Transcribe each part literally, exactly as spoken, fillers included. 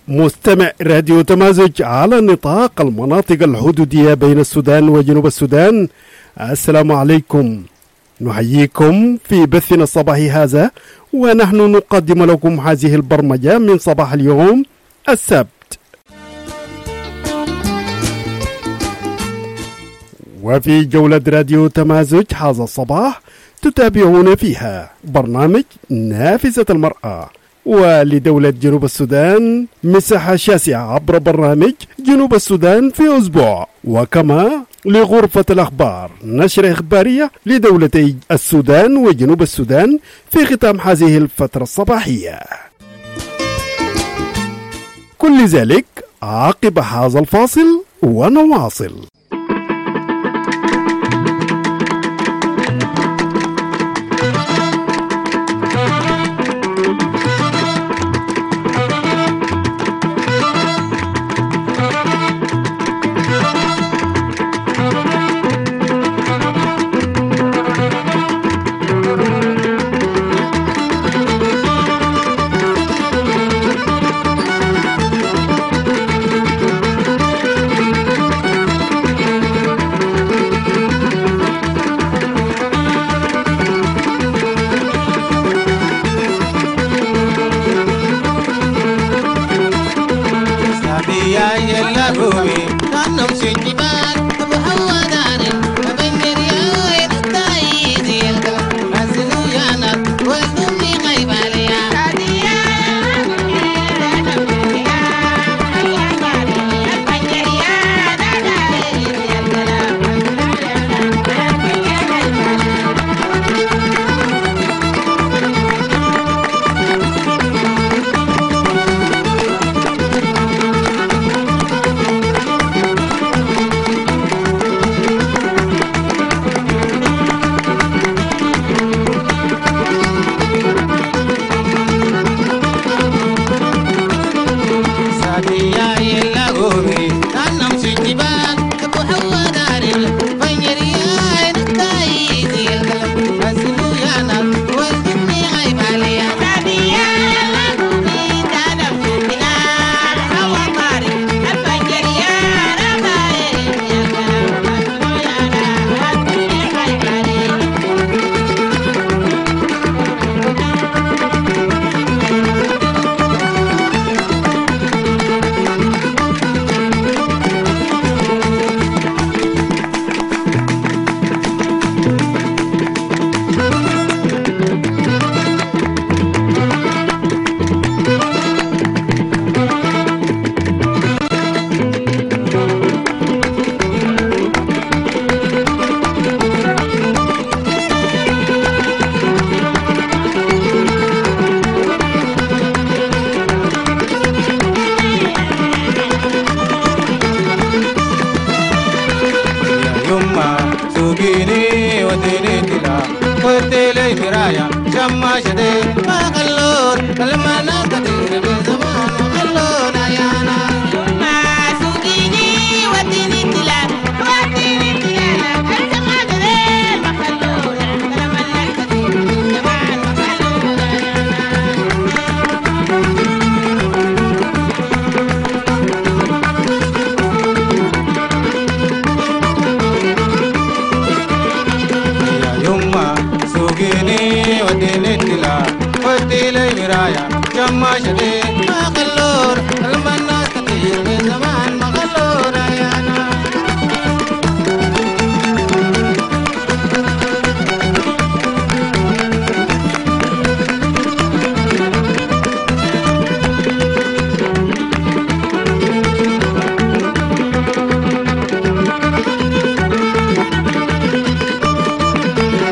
مستمع راديو تمازج على نطاق المناطق الحدودية بين السودان وجنوب السودان، السلام عليكم. نحييكم في بثنا الصباحي هذا، ونحن نقدم لكم هذه البرمجة من صباح اليوم السبت. وفي جولة راديو تمازج هذا الصباح تتابعون فيها برنامج نافذة المرأة، ولدولة جنوب السودان مساحة شاسعة عبر برنامج جنوب السودان في أسبوع، وكما لغرفة الأخبار نشرة إخبارية لدولتي السودان وجنوب السودان في ختام هذه الفترة الصباحية. كل ذلك عقب هذا الفاصل ونواصل.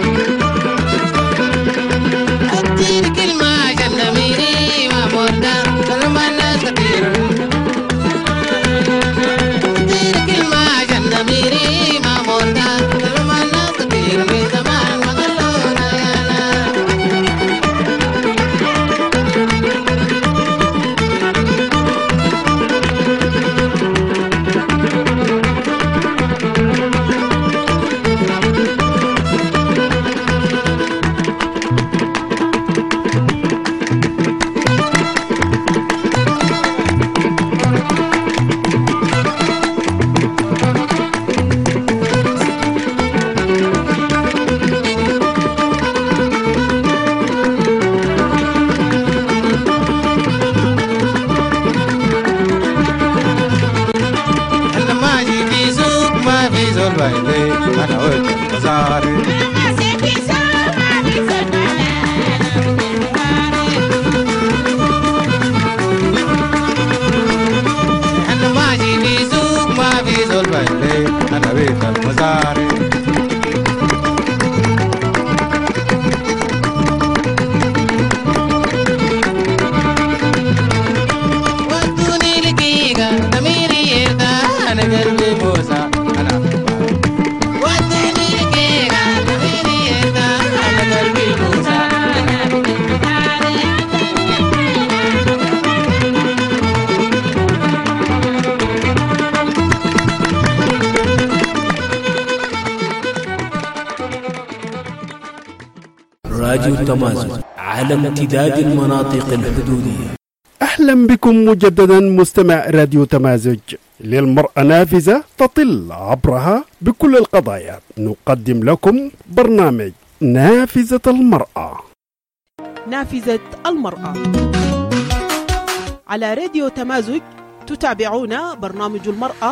كلمة جنة ميري ما مرنا راديو تمازج على امتداد المناطق الحدودية. أهلا بكم مجددا مستمع راديو تمازج. للمرأة نافذة تطل عبرها بكل القضايا. نقدم لكم برنامج نافذة المرأة. نافذة المرأة على راديو تمازج. تتابعون برنامج المرأة،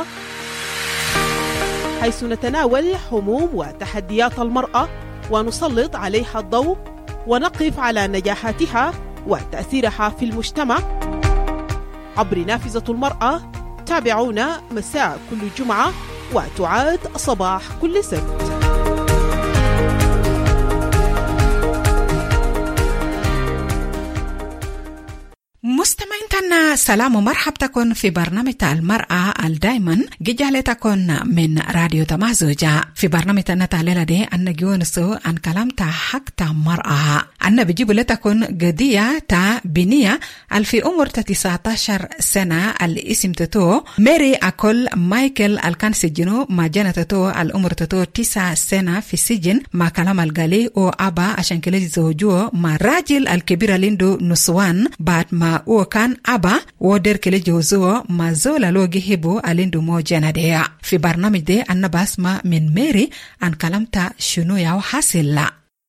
حيث نتناول هموم وتحديات المرأة ونسلط عليها الضوء ونقف على نجاحاتها وتأثيرها في المجتمع عبر نافذة المرأة. تابعونا مساء كل جمعة وتعاد صباح كل سبت. مستمعين سلام ومرحبا تكون في برنامج المرأة الدايما جيجالي تكون من راديو تمازوجا. في برنامج نتعليل دي أن جونسو أن كلام تا حق تا مرأة أن بيجيب لتكون قضية تا بنية الفي عمر تسعة عشر سنة الاسم تتو ميري أكل مايكل الكان سجنو ما جانا تتو العمر تتو تسعة سنة في سجن ما كلام الغالي او أبا عشان كلي زوجو ما راجل الكبير لندو نسوان بعد ما او كان أبا ودر كلي جوزو ما زولا لو جهبو ألندو مو جانا ديا. في برنامج دي أن باسما من ميري أن كلامتا شنو ياو حاصل لا.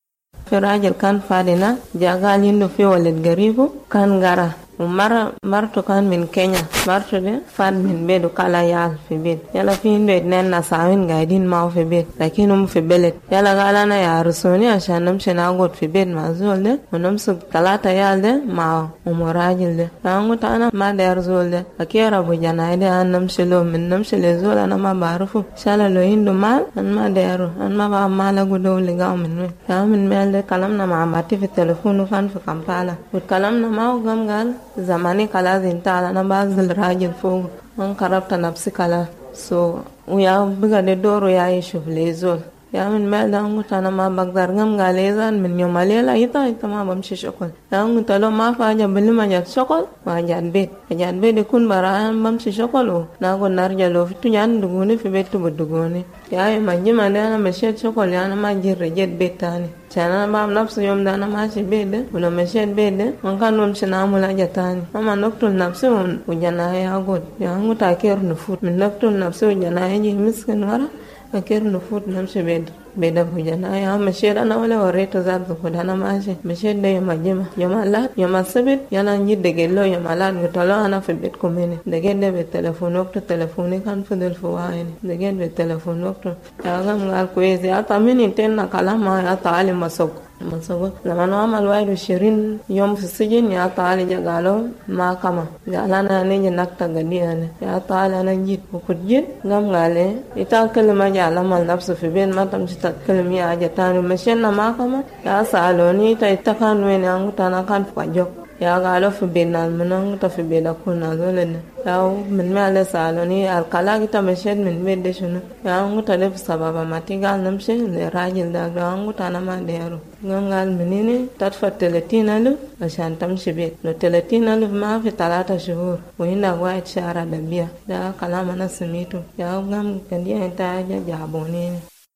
في راجل كان فادنا جاغال يندو في ولد قريبو كان غارا ومرة مرتو كان من كينيا. مرتو دي فاد من بيت وكالا يال في بيت. يلا في هندو اتنين ناساوين قاعدين معه في بيت لكنهم في بلد. يلا قال انا يا رسوني عشان نمشي ناقود في بيت مع زول ده ونمسك ثلاثة يال ده مع ام راجل ده. فانقلت انا ما داير زول ده اكير ابو جناي ده انا نمشي له من نمشي لزول انا ما بعرفه. شالا لو هندو مال انا ما دايره انا ما بعرف مال اقوده لقاو منه. يا من مال ده كلامنا مع ماتي في التليفون وكان في كمبالا وكلامنا معه قام قال زماني خلاص انت انا بازل راجل فوق من قربت نفسي خلاص سو ويا بقى دور يا يشوف لي زول يا من ما دانغوت انا ما بقدر قام قال اذا من يوم الليله ايتا انت ما بمشي شغل دانغوت لو ما فاجا بلي ما جات شغل ما جات بيت جات بيت يكون بران بمشي شغل ناقول نرجع له في تنيان دغوني في بيت بدغوني يا ما جما انا مشيت شغل انا ما جيت رجعت بيت ثاني أنا ما نفس يوم ده أنا ماشي بيت ده ولا مشيت بيت ده ما كان نمشي نعمل حاجة تاني أما نقتل نفسي وجناي أقول يعني متأكير نفوت من نقتل نفسي وجناي يجي مسكن ورا أكير نفوت نمشي بيت بيت أبو جناي أنا مشيت أنا ولا وريت زاد بخد أنا ماشي مشيت ده يوم الجمعة يوم اللات يوم السبت يلا نجي دقيلو يوم اللات قلت له أنا في بيت كوميني دقيت ده بالتلفون وقت التلفوني كان فضل فوائني دقيت بالتلفون وقت يا قام قال كويس يا طمني تنا كلام يا تعالي مسوق مسوق لما نعمل واحد وعشرين يوم في السجن يا تعالي جا قالوا ما كما قال أنا نيجي نكتة قدي أنا يا تعالي أنا جيت وكنت جيت قام قال لي يتكلم ما جا لما نفسه في بيت ما تمشي تتكلم يا حاجة تاني مشينا ما كما يا سألوني تيتكان وين أنا أنا كان فاجوك يا قالوا في بيتنا منهم في بيت أكون زولنا يا من ما له سألوني الكلام كده مشيت من بيت ده شنو يا أنغو تلف سبب ما تيجي نمشي لراجل ده أنغو تانا ما ديرو قام قال منيني تدفع ثلاثين ألف عشان تمشي بيت لو ثلاثين ألف ما في ثلاثة شهور وهنا واحد شهر دبيا ده كلام أنا سميته يا قام كندي أنت جابوني.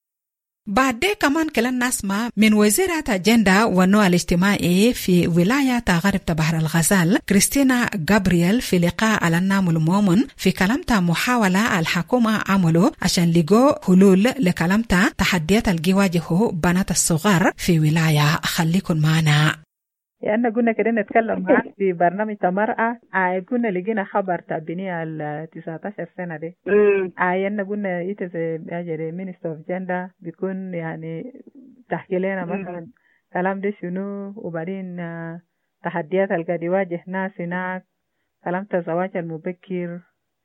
بعد كمان كلام نسمع من وزيرة الجندة والنوع الاجتماعي في ولاية غرب بحر الغزال كريستينا غابرييل في لقاء على النام المؤمن في كلامتها محاولة الحكومة عمله عشان لقوا حلول لكلامتها تحديات الجواجه بنات الصغار في ولاية. خليكن معنا. يعني قلنا كده نتكلم معك في برنامج المرأة. آه قلنا لقينا خبر تابيني ال تسعة عشر سنة دي. آه يعني قلنا يتزي أجري Minister of Gender بيكون يعني تحكي لنا مثلا كلام ده شنو وبعدين آه تحديات اللي قاعد يواجه ناس هناك كلام الزواج المبكر.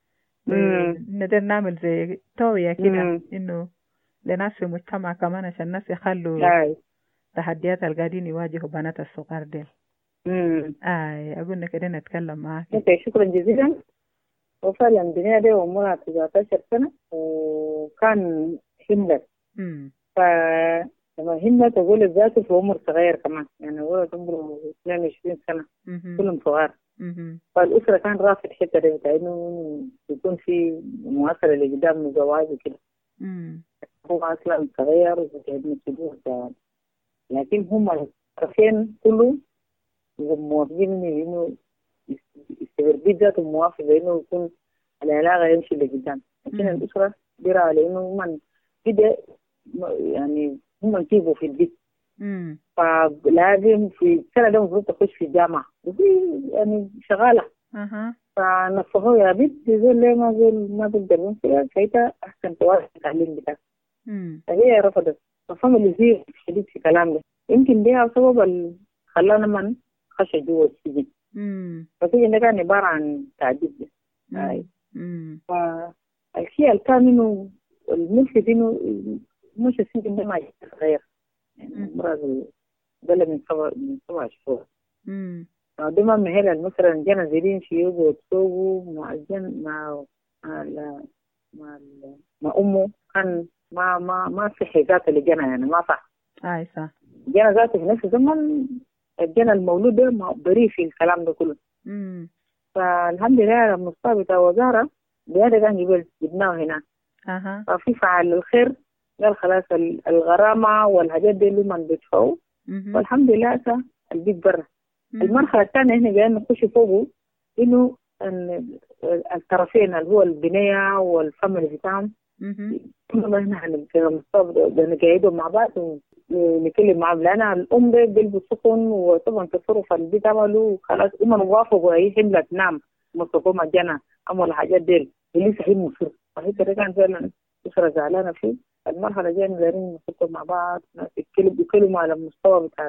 نقدر نعمل زي توعية كده إنه لناس في المجتمع كمان عشان الناس يخلوا تحديات القاعدين يواجهوا بنات الصغار ديل. امم اي اقول كده نتكلم معاك. اوكي شكرا جزيلا. وفعلا بنية دي عمرها تسعة عشر سنة وكان حملت. امم فلما حملت تقول الذات في عمر صغير كمان يعني هو عمره اثنين وعشرين سنة كلهم صغار. فالأسرة كان رافض حتة دي إنه يكون في مؤثرة لقدام الزواج وكده. هو أصلا صغير وقاعد مسؤول لكن هم الطرفين كله موافقين إنه البيت ذاته موافق إنه يكون العلاقة يمشي لقدام. لكن الأسرة بيرى على إنه من كده يعني هم يجيبوا في البيت. امم فلازم في السنة ده المفروض تخش في الجامعة وفي يعني شغالة. اها فنصحوه يا بنت زول ليه ما زول ما بقدر ممكن ساعتها أحسن توازن التعليم بتاعك. امم فهي رفضت. ففهم اللي زي شديد في كلام ده يمكن ده سبب اللي خلانا من خش جوا السجن. امم فالسجن ده كان عبارة عن تعذيب ده. أي. امم فالشيء اللي كان إنه الملفت إنه مش السجن ده ما يتغير. يعني مرة بلا من سبع من سبع شهور. امم دائما مهلا مثلا جانا زيرين شيوخ وتسووا مع الجن مع مع ال مع ال مع أمه كان ما ما ما صحي ذاته اللي جانا يعني ما صح. اي صح. جانا ذاته في نفس الزمن جانا المولود ده ما بريء في الكلام ده كله. امم فالحمد لله المستوى بتاع وزارة بهذا كان جبل جبناه هنا. اها ففي فعل الخير قال خلاص الغرامة والحاجات دي اللي من بيدفعوا والحمد لله سا البيت برا. المرحلة الثانية هنا جايين نخش فوقه إنه الطرفين اللي هو البنية والفاميلي بتاعهم كلهم هنا في المستوى نقعدهم مع بعض ونتكلم معهم لأن الأم ده بيلبس سخن وطبعا تصرف البيت عملوا خلاص هم وافقوا هي حملة تنام مصطفى مجانا عمل الحاجات دي اللي صحيح مصر. فهي كان فعلا أسرة زعلانة فيه. المرحلة جايين دايرين نحطهم مع بعض يتكلموا على المستوى بتاع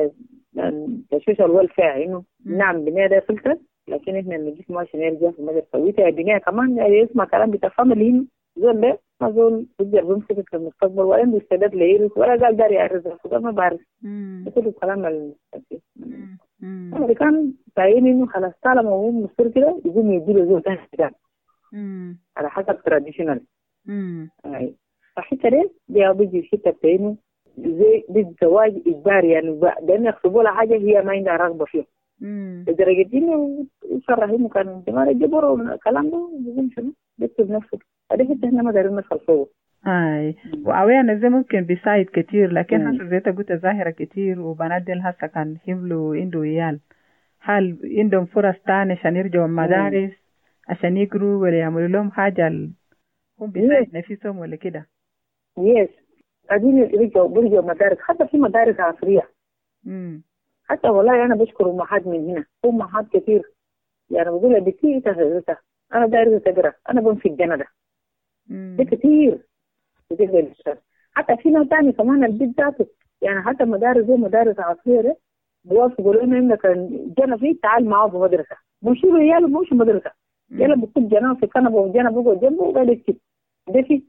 تشويش الوالفاع إنه نعم بناء ده فلتر لكن إحنا نجيب ماشي نرجع في المدرسة سويتها بناء كمان يسمع كلام بتاع فاميلي زول ده ما زول بيقدر بيمسك في المستقبل ولا عنده استعداد ليرث ولا قال داري يعرف ده ما بعرف. كل الكلام المستقبل. أنا كان باين إنه خلاص طالما هو مصر كده يقوم يديله زول تاني كده. على حسب تراديشنال. أي. فحتى ده ده بيجي حتى بينه زي بالزواج إجباري يعني لأن يخطبوا لها حاجة هي ما عندها رغبة فيها. لدرجة إنه يصرحوا كان جماعة يجبروا الكلام ده بيقوم شنو بيكتب نفسه. هذا حتى إحنا ما دارين ندخل فوق. أي وأويانا زي ممكن بيساعد كتير لكن هسه زي تقولت ظاهرة كتير وبنات دي هسه كان حملوا عنده عيال هل عندهم فرص تانية عشان يرجعوا المدارس عشان يقروا ولا يعملوا لهم حاجة هم بيساعد نفسهم ولا كده؟ يس قاعدين يرجعوا بيرجعوا مدارس حتى في مدارس عصرية. امم حتى والله أنا بشكر أمهات من هنا أمهات كتير يعني بقول لها بكي تهزتها أنا دايرة تقرأ أنا بمشي الجنة ده. ده كتير كتير حتى في ناس تاني كمان البيت ذاته يعني حتى مدارس زي مدارس عصرية ده بيوافقوا لنا إنك الجنة فيه تعال معاه في مدرسة بمشي له يلا بمشي مدرسة يلا بكون جنة في كنبة وجنة بقوا جنبه وقال يكتب ده فيه.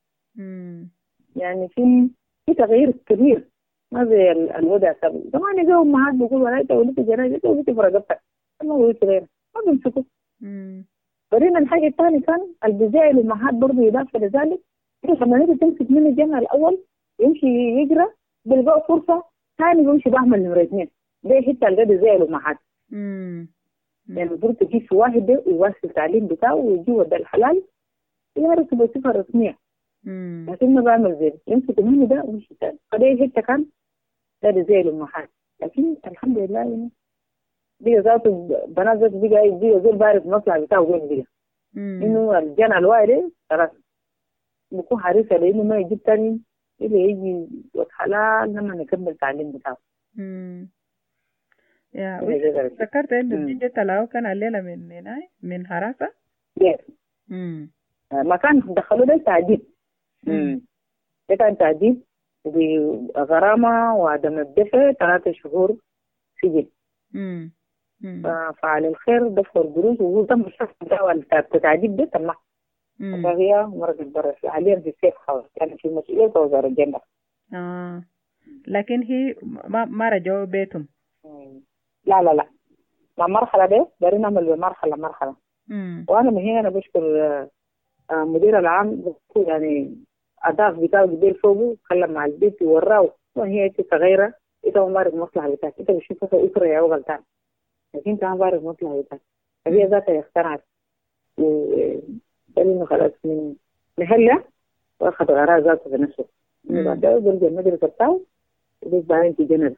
يعني في في تغيير كبير ما زي الوضع سابق زمان يجوا أمهات بيقولوا لا تولدت جنازة تولدت في رقبتك ما هو غير ما بيمسكوا. بعدين الحاجة الثانية كان البزاعي الأمهات برضه يضاف لذلك لما نيجي تمسك من الجنة الأول يمشي يقرأ بيلقى فرصة ثاني بيمشي بعمل نمرة اثنين ده حتى الجد زي الأمهات. يعني المفروض تجيب في واحد ده ويواصل التعليم بتاعه ويجي وده الحلال يعرف بصفة رسمية. لكن ما بعمل زي يمسك مني ده ومشي تاني فده حتى كان ده زي الأمهات. لكن الحمد لله يعني بيجا ذاته بنات ذاته بيجا بيجا زي بعرف مصلحة بتاعه وين بيجا إنه الجنة الواحدة خلاص بكون حريصة لأنه ما يجيب تاني اللي يجي وحلال لما نكمل التعليم بتاعه. امم يا ذكرت إنه جيجي تلاو كان الليلة من هنا من حراسة. يس. امم ما كان دخلوا ده تعذيب. امم ده كان تعذيب بغرامة وعدم الدفع ثلاثة شهور سجن. امم فعلى الخير دفع القروش وهو تم الشخص بتاعه التعذيب ده تم. فهي مرة برا حاليا في السيف خلاص يعني في مسؤولية وزارة الجنة. آه لكن هي ما ما رجعوا بيتهم. لا لا لا مع مرحلة ده دارين نعمل بمرحلة مرحلة. مم. وأنا من هنا أنا بشكر مدير العام يعني أضاف بتاعه قبل فوقه كلم مع البيت ووراه وهي تغيره إذا ما بعرف مصلحة بتاعك إذا بشوفها أسرة يا غلطان لكن أنت ما بعرف مصلحة بتاعك فهي ذاتها اخترعت وقالوا خلاص من نهلا وأخذ غراء ذاته بنفسه. بعد ذلك برجع المدرسة بتاعه وبس بعدين تجنب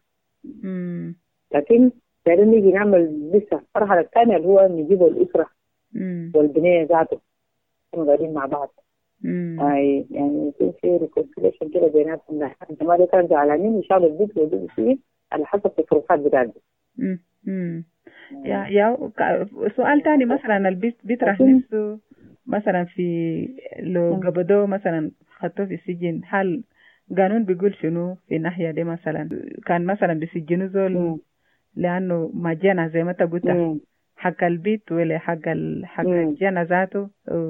مم. لكن بعدين نيجي نعمل لسه المرحلة الثانية اللي هو نجيب الأسرة مم. والبنية ذاته كانوا قاعدين مع بعض. أي يعني يكون في ريكونسيليشن كده بيناتهم. أنت ما ده كان زعلانين يشالوا البيت ويجيبوا فيه على حسب التصرفات بتاعتهم. امم يا يا سؤال تاني مثلا البيت بيطرح نفسه مثلا في لو قبضوه مثلا خطوه في السجن، هل قانون بيقول شنو في الناحية دي؟ مثلا كان مثلا بيسجنوا زول لأنه ما جانا زي ما انت قلت حق البيت ولا حق حق الجنة ذاته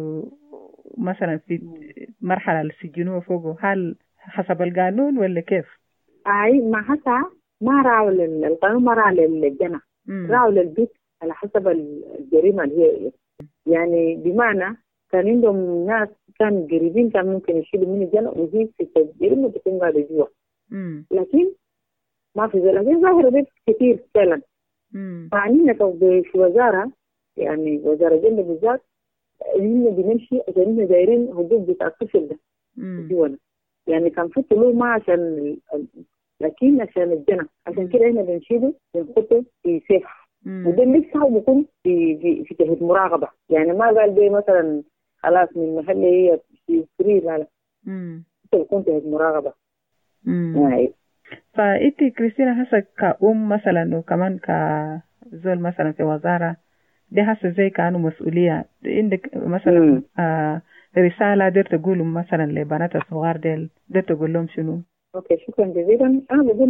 مثلا في مرحلة السجنوه فوقه، هل حسب القانون ولا كيف؟ أي ما حسا ما راعوا القانون، ما راعوا للجنة، راعوا للبيت على حسب الجريمة اللي هي يعني. بمعنى كان عندهم ناس كان قريبين كان ممكن يشيلوا من الجنة وهي في الجريمة بتكون قاعدة جوا، لكن ما في ذلك. لكن ظاهرة بيت كتير فعلا. فعنينا في وزارة يعني وزارة الجنة بالذات إننا بنمشي عشان إننا دايرين هدوء بتاع الطفل ده جوانا. يعني كان في طلوع ما عشان لكن عشان الجنة، عشان كده إحنا بنشيله بنحطه في سيف، وده لسه بيكون في في في جهة مراقبة. يعني ما قال ده مثلا خلاص من محل هي في فري، لا لا بيكون جهة مراقبة. يعني فإنت كريستينا هسه كأم مثلا وكمان كزول مثلا في وزارة دي هسه زي كانوا مسؤولية عندك مثلا آه رسالة دير تقولوا مثلا لبنات الصغار ديل دير تقول لهم شنو؟ اوكي شكرا جزيلا. انا بقول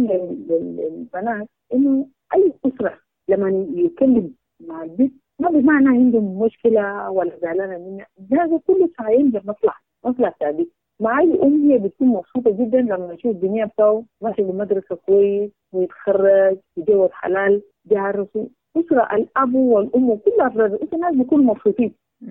للبنات انه اي اسره لما يتكلم مع البيت ما بمعنى عندهم مشكله ولا زعلانه منها، هذا كله سعيين بالمصلحه، مصلحه البيت. مع اي ام هي بتكون مبسوطه جدا لما تشوف الدنيا بتاعه ماشي بمدرسه كويس ويتخرج يتجوز حلال يعرسوا. اسره الاب والام وكل افراد الاسره الناس بيكونوا مبسوطين.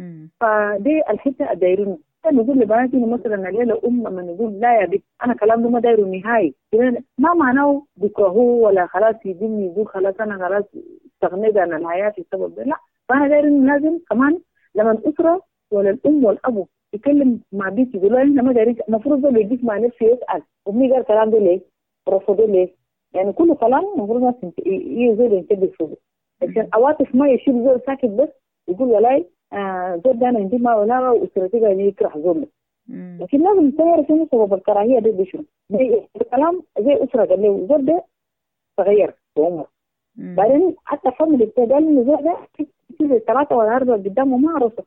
فدي الحته الدايرين. انا بقول لبناتي مثلا الليله ام لما نقول لا يا بنت انا كلام ده ما دايره نهائي، ما معناه بكرهوه ولا خلاص يجيني يقول خلاص انا خلاص استغنيت عن الحياه السبب ده، لا. فانا داير لازم كمان لما الاسره ولا الام والابو يتكلم مع بيتي يقول له احنا ما دايرين، المفروض ده يجيك مع نفسه يسال امي قال الكلام ده ليه؟ رفضه ليه؟ يعني كل كلام المفروض الناس يزول ينتبه فيه، عشان عواطف ما يشيل زول ساكت بس يقول ولاي آه زول ده انا عندي ما ولا واسرتي قاعدين يكره زول. لكن لازم تعرف شنو سبب الكراهيه دي بشنو؟ الكلام زي اسره قال له زول ده تغير في عمره، بعدين حتى فاميلي بتاع قال انه زول ده في ثلاثه ولا اربعه قدامه ما عرفه.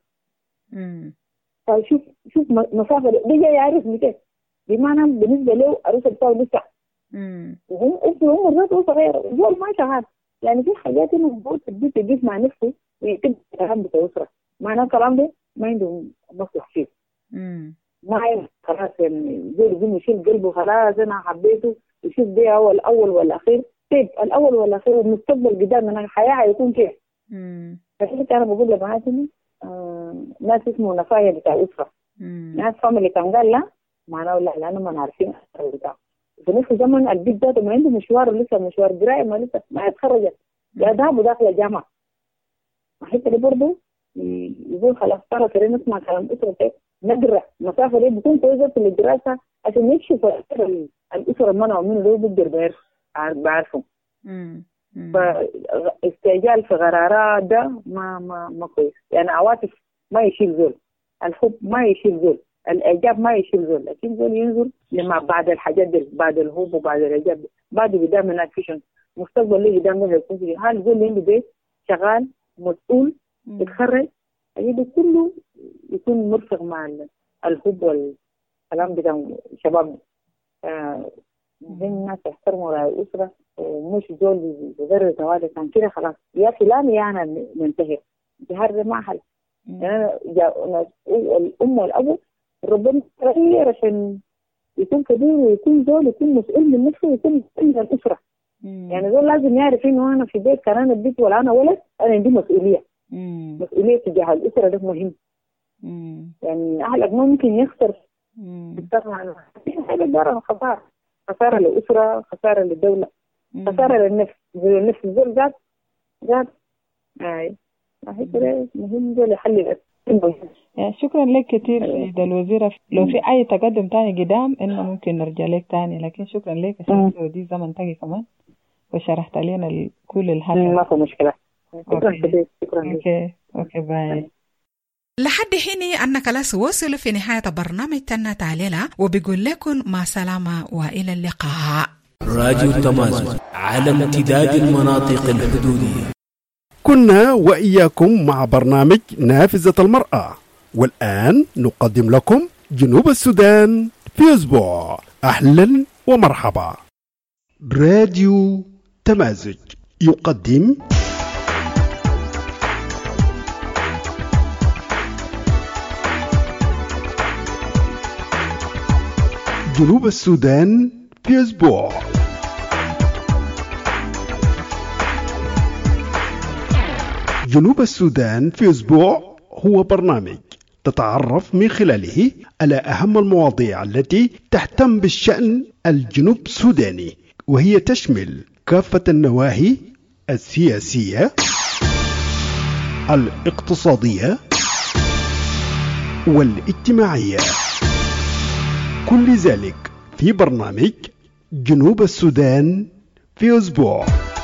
فشوف شوف مسافه دي جاي يعرف متى، بمعنى بالنسبه له عروسه بتاعه لسه وهم ابن عمر ذاته صغير زول ما شغال. يعني في حاجات انه بقول تدي تجيب مع نفسه ويكتب الكلام بتاع اسره، معناه الكلام ده ما عنده مصلحه فيه. ما خلاص يعني زول يقوم يشيل قلبه خلاص انا حبيته يشوف ده هو الاول والاخير. كيف الاول والاخير؟ المستقبل قدامنا الحياه هيكون كيف؟ فكنت انا بقول لبناتي آه ناس اسمه نفايا بتاع اسره، ناس فاميلي كان قال لا معناه لا لانه ما عارفين الاسره بتاعه. في نفس الزمن البيت ذاته ما عنده مشوار لسه مشوار قرايه ما لسه ما يتخرجت يا ذهب وداخل الجامعه. حتى دي برضه يقول خلاص ترى كده نسمع كلام اسرتك نقرا مسافه دي بتكون كويسه في الدراسه عشان يكشف الاسره منعوا منه ده بيقدر بيعرف بعرفهم. فاستعجال في قرارات ده ما ما ما كويس. يعني عواطف ما يشيل زول، الحب ما يشيل زول، الاعجاب ما يشيل زول، لكن زول ينزل لما بعد الحاجات دي بعد الحب وبعد الاعجاب بعد قدام ناتفيشن مستقبل اللي قدام ده هيكون فيه. هل زول عنده بيت شغال مسؤول يتخرج هيدا كله يكون مرفق مع الحب والكلام بتاع الشباب. زي الناس يحترموا رأي الأسرة ومش زول بغير توالي كان كده خلاص يا فلان يا أنا ننتهي انتهار ده ما حل. يعني الأم والأبو ربنا خير عشان يكون كبير ويكون زول يكون مسؤول من نفسه ويكون مسؤول من الأسرة. يعني زول لازم يعرف إنه أنا في بيت كان أنا البيت ولا أنا ولد أنا عندي مسؤولية. مم. مسؤولية تجاه الأسرة ده مهم. مم. يعني أهلك ما ممكن يخسر يستغنى عنه. هذا دار خسارة، خسارة للأسرة، خسارة للدولة، مم. خسارة للنفس. النفس زول ذات ذات أي هي مهم ده لحل الأسرة. شكرا لك كثير سيدة الوزيرة. لو في أي تقدم تاني قدام إنه ممكن نرجع لك تاني، لكن شكرا لك عشان دي زمن تاني كمان وشرحت لنا كل الحاجة. ما في مشكلة. شكرا كثير. شكرا. أوكي أوكي باي. لحد هنا أنك لا وصل في نهاية برنامج تنا تعليلا وبيقول لكم مع سلامة وإلى اللقاء. راديو تمازن على امتداد المناطق الحدودية. كنا وإياكم مع برنامج نافذة المرأة، والآن نقدم لكم جنوب السودان في أسبوع. أهلا ومرحبا. راديو تمازج يقدم جنوب السودان في أسبوع. جنوب السودان في أسبوع هو برنامج تتعرف من خلاله على أهم المواضيع التي تهتم بالشأن الجنوب السوداني، وهي تشمل كافة النواحي السياسية، الاقتصادية والاجتماعية، كل ذلك في برنامج جنوب السودان في أسبوع.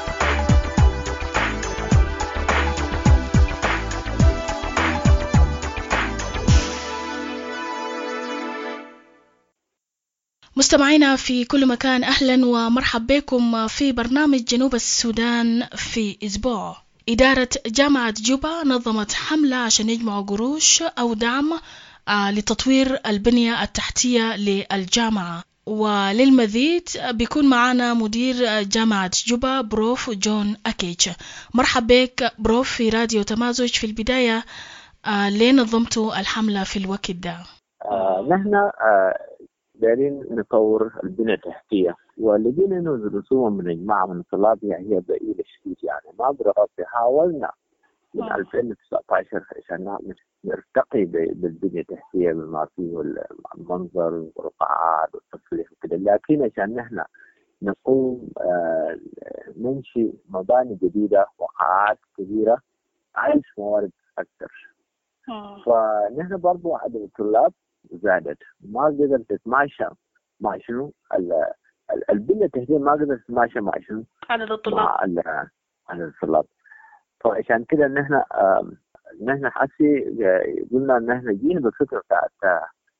مستمعينا في كل مكان، أهلا ومرحبا بكم في برنامج جنوب السودان في أسبوع. إدارة جامعة جوبا نظمت حملة عشان يجمعوا قروش أو دعم لتطوير البنية التحتية للجامعة. وللمزيد بيكون معنا مدير جامعة جوبا بروف جون أكيتش. مرحبا بك بروف في راديو تمازج. في البداية آه ليه نظمتوا الحملة في الوقت ده؟ آه نحن آه دارين نطور البنية التحتية، والذين ندرسوهم من الجماعة من الطلاب هي ضئيلة شديد، يعني ما برغبت. حاولنا من ألفين وتسعة عشر عشان نرتقي بالبنية التحتية بما فيه المنظر والقاعات والتصليح وكذا، لكن عشان نحن نقوم آه ننشئ مباني جديدة وقاعات كبيرة عايز موارد أكثر. فنحن برضو عدد الطلاب زادت، ما قدرت تتماشى مع شنو البنية التحتية، ما قدرت تتماشى مع شنو عدد الطلاب مع عدد الطلاب. فعشان كده نحن آه نحن حسي قلنا ان احنا جينا بالفكره بتاعت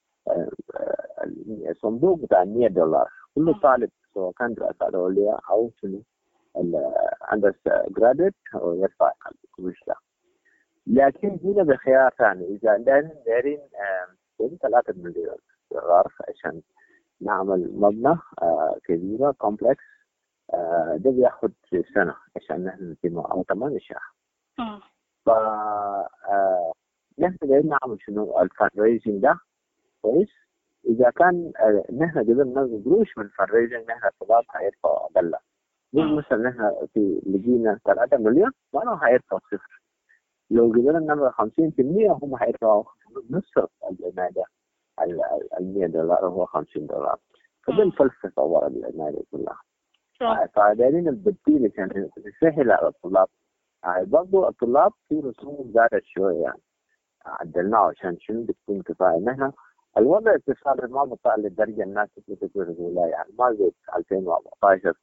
الصندوق بتاع مية دولار. كل طالب سواء كان دراسات عليا او شنو عنده جراديت او يدفع القروش ده. لكن جينا بخيار ثاني، اذا دايرين دايرين ثلاثة مليون دولار عشان نعمل مبنى آه كبيره كومبلكس. آه ده بياخد سنه عشان نحن نتمه او ثمانية شهور. ف آه نحن قاعدين نعمل شنو الفان ريزنج ده كويس. اذا كان آه نحن قدرنا ناخذ قروش من الفان ريزنج، نحن الطلاب حيدفعوا اقل. مثلا نحن في لقينا ثلاثة مليون وانا حيدفعوا صفر. لو قدرنا نعمل خمسين بالمية هم حيدفعوا نصف العناية ال مية دولار وهو خمسين دولار. فده الفلسفه ورا العناية كلها. فدايرين البديل عشان نسهل على الطلاب. برضو الطلاب في رسوم زادت شوية، يعني عدلناه عشان شنو بتكون كفاية. نحن الوضع الاقتصادي ما بطال للدرجة الناس تقدر تقولها، يعني ما زي ألفين وأربعة عشر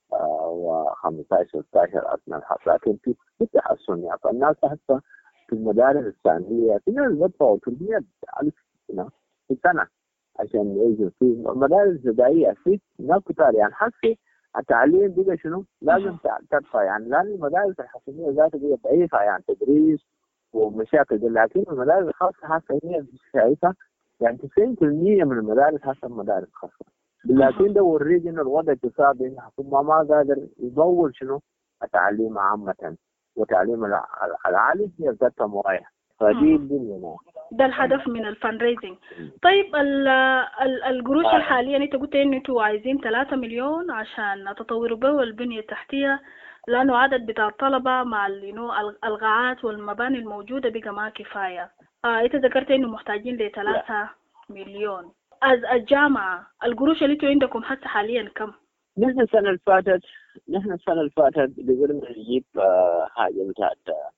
وخمسة عشر ستة عشر أثناء الحرب، لكن في في تحسن. يعني فالناس حتى في المدارس الثانوية في ناس بدفعوا ثلاثمية ألف في سنة عشان يجوا في مدارس ابتدائية. في ناس كتار يعني حسي التعليم بقى شنو لازم تدفع، يعني لان المدارس الحكوميه ذاتها بقى ضعيفه، يعني تدريس ومشاكل دي. لكن المدارس الخاصه حتى هي ضعيفه، يعني تسعين بالمية من المدارس حتى المدارس الخاصه. لكن ده وريك ان الوضع الاقتصادي ان الحكومه ما قادر يطور شنو التعليم عامه، وتعليم العالي هي ذاتها مويه. فدي الدنيا ده الهدف من الفان ريزنج. طيب القروش آه. الحاليا انت قلت ان انتوا عايزين ثلاثة مليون عشان تطوروا به البنيه التحتيه، لانه عدد بتاع الطلبه مع القاعات والمباني الموجوده بقى ما كفايه. آه انت ذكرت انه محتاجين ل ثلاثة مليون. الجامعه القروش اللي انتوا عندكم حتى حاليا كم؟ نحن السنه اللي فاتت نحن السنه اللي فاتت قدرنا نجيب آه حاجه بتاعت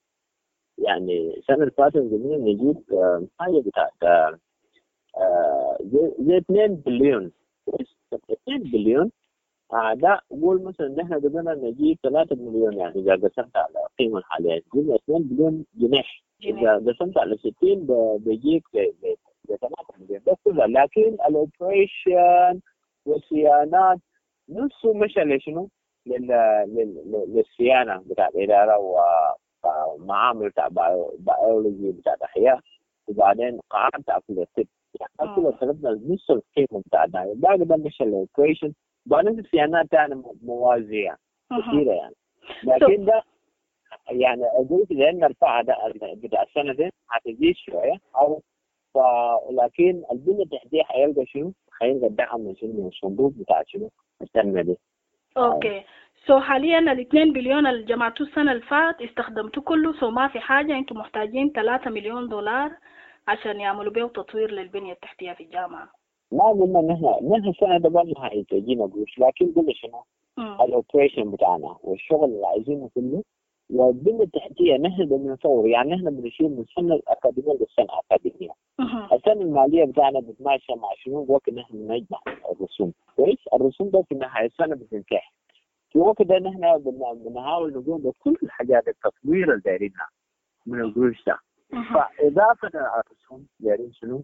يعني السنة اللي فاتت قدرنا نجيب حاجة بتاعت زي اثنين بليون اثنين بليون آه ده قول مثلا نحن قدرنا نجيب ثلاثة مليون، يعني إذا قسمت على القيمة الحالية قلنا اثنين مليون جنيه، إذا قسمت على ستين بيجيك ثلاثة مليون ده كله. لكن الأوبريشن والصيانات نصه مشى لشنو؟ للصيانة بتاع الإدارة ومعامل بتاع بيولوجي بتاع الأحياء، وبعدين قاعات بتاع كل الطب، يعني كل طلبنا نص القيمة بتاعنا، باقي ده مشى للأوبريشن، وبعدين الصيانات تاني موازية كثيرة يعني. لكن ده يعني أقول إذا نرفع ده بتاع السنة دي هتزيد شوية أو ف... لكن البنية التحتية حيلقى شنو؟ حيلقى الدعم من شنو؟ من الصندوق بتاع شنو؟ السنة دي. اوكي سو so, حاليا الاثنين بليون اللي جمعتوه السنة اللي فات استخدمتوه كله، سو so ما في حاجة، انتم محتاجين ثلاثة مليون دولار عشان يعملوا بيه تطوير للبنية التحتية في الجامعة. ما قلنا نحن نحن السنة دي برضه هيجينا قروش، لكن قلنا شنو؟ الاوبريشن بتاعنا والشغل اللي عايزينه كله والبنية التحتية نحن بنصور، يعني نحن بنشيل من السنة الأكاديمية للسنة الأكاديمية. السنة المالية بتاعنا بتماشى مع شنو؟ وقت نحن نجمع الرسوم، كويس؟ الرسوم ده في نهاية السنة بتنتهي. في وقت ده نحن بنحاول نقوم بكل الحاجات التطوير اللي دايرينها من القروش ده. فإضافة الرسوم دايرين شنو؟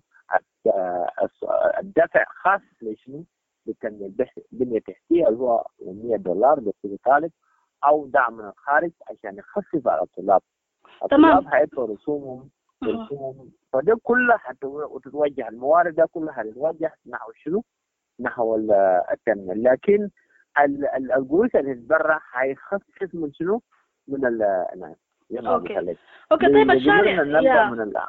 الدفع خاص لشنو؟ البنية التحتية اللي هو مية دولار لكل طالب، أو دعم من الخارج عشان يخفف على الطلاب. الطلاب هيدفعوا رسومهم رسومهم فده كله هتتوجه، الموارد ده كلها هتتوجه نحو شنو؟ نحو التنمية. لكن القروش اللي برا هيخفف من شنو؟ من ال اوكي اوكي طيب الشارع من ال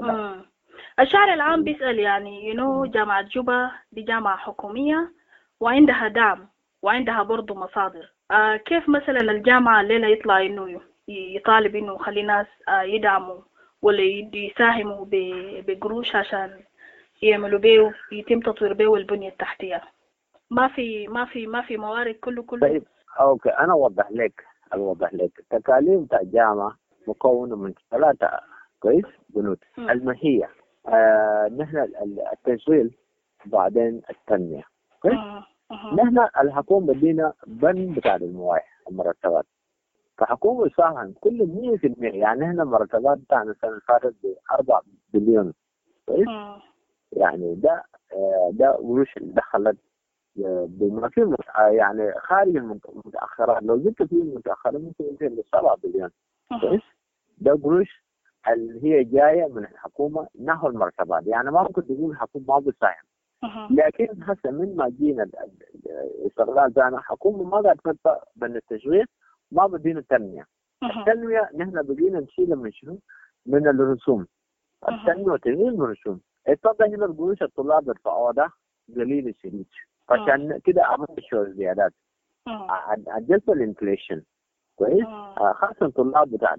الشارع العام بيسأل يعني ينو جامعة جوبا دي جامعة حكومية وعندها دعم وعندها برضو مصادر، آه كيف مثلا الجامعة الليلة يطلع إنه يطالب إنه خلي ناس آه يدعموا ولا يساهموا بقروش عشان يعملوا بيه يتم تطوير بيه البنية التحتية؟ ما في ما في ما في موارد كله كله. طيب أوكي أنا أوضح لك أوضح لك التكاليف بتاع الجامعة مكونة من ثلاثة كويس بنود. المهية آه نحن التشغيل وبعدين التنمية كويس. نحن الحكومة بدينا بند بتاع المواد المرتبات، فحكومة يساهم كل مية في المية، يعني نحن المرتبات بتاعنا السنة اللي فاتت بأربعة بليون كويس. يعني ده ده قروش اللي دخلت بما فيه يعني خارج المتأخرات، لو جبت فيه المتأخرات ممكن يصير لسبعة بليون كويس. ده قروش اللي هي جاية من الحكومة نحو المرتبات، يعني ما ممكن تقول الحكومة ما بتساهم. لكن هسه من ما جينا الاستغلال بتاعنا حكومة ما قاعد تدفع من التشغيل، ما بدينا التنمية. التنمية نحن بدينا نشيلها من شنو؟ من الرسوم. التنمية والتشغيل من الرسوم. اتفضل هنا القروش الطلاب يدفعوها ده قليل الشديد، عشان كده عملنا شوية زيادات عدلت الانفليشن كويس، خاصة الطلاب بتاع